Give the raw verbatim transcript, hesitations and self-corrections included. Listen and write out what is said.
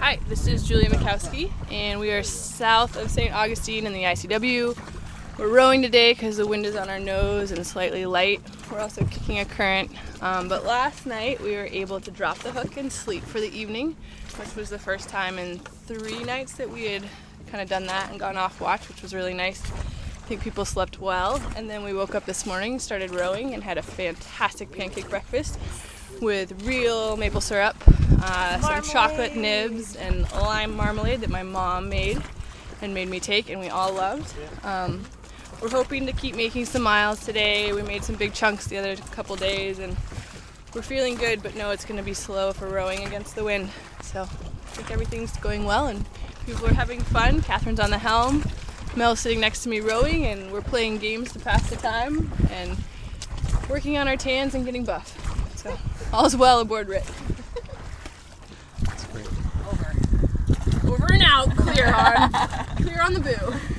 Hi, this is Julia Mikowski, and we are south of Saint Augustine in the I C W. We're rowing today because the wind is on our nose and slightly light. We're also kicking a current, um, but last night we were able to drop the hook and sleep for the evening, which was the first time in three nights that we had kind of done that and gone off watch, which was really nice. I think people slept well, and then we woke up this morning, started rowing, and had a fantastic pancake breakfast with real maple syrup, uh, some chocolate nibs, and lime marmalade that my mom made and made me take, and we all loved. Um, we're hoping to keep making some miles today. We made some big chunks the other couple days, and we're feeling good, but know it's going to be slow for rowing against the wind. So I think everything's going well, and people are having fun. Catherine's on the helm. Mel's sitting next to me rowing, and we're playing games to pass the time and working on our tans and getting buff. So all's well aboard Rit. That's great. Over. Over and out. Clear on. Clear on the boo.